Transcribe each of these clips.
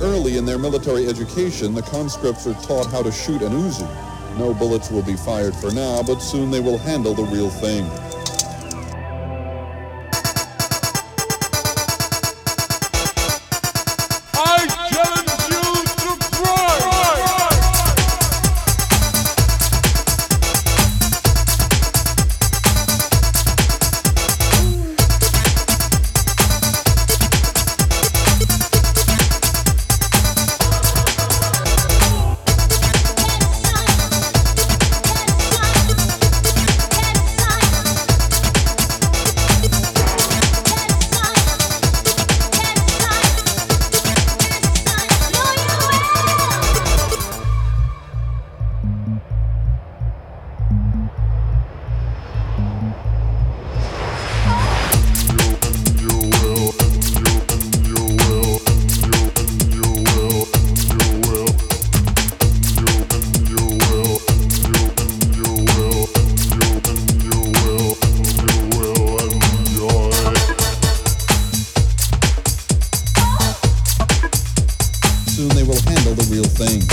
early in their military education, the conscripts are taught how to shoot an Uzi. No bullets will be fired for now, but soon they will handle the real thing. Soon they will handle the real thing.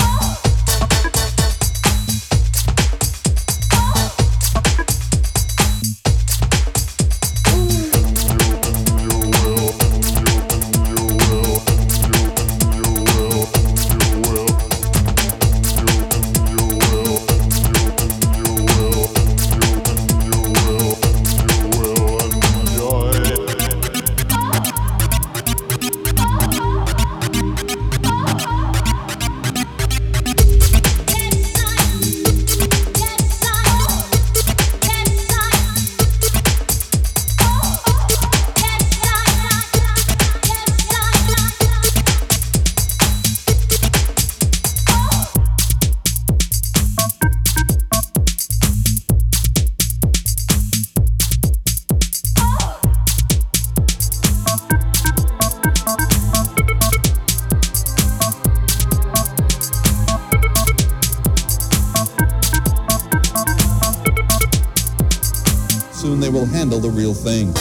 Soon they will handle the real thing.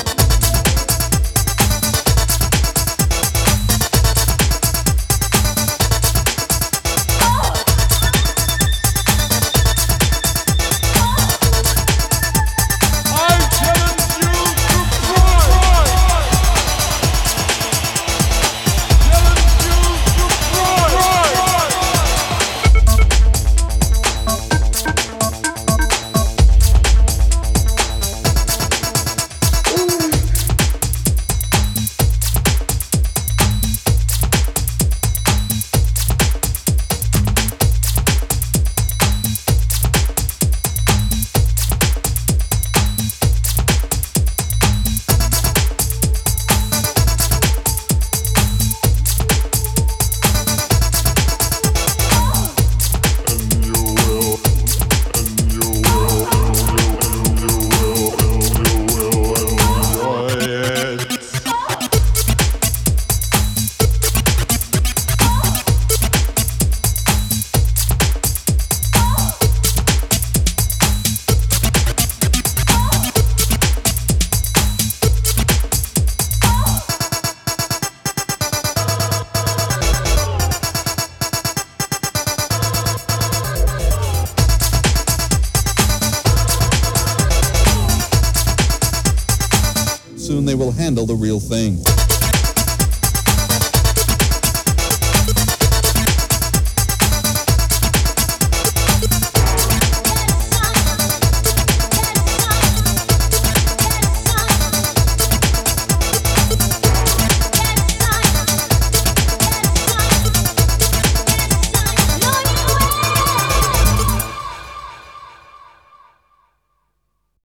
Soon they will handle the real thing.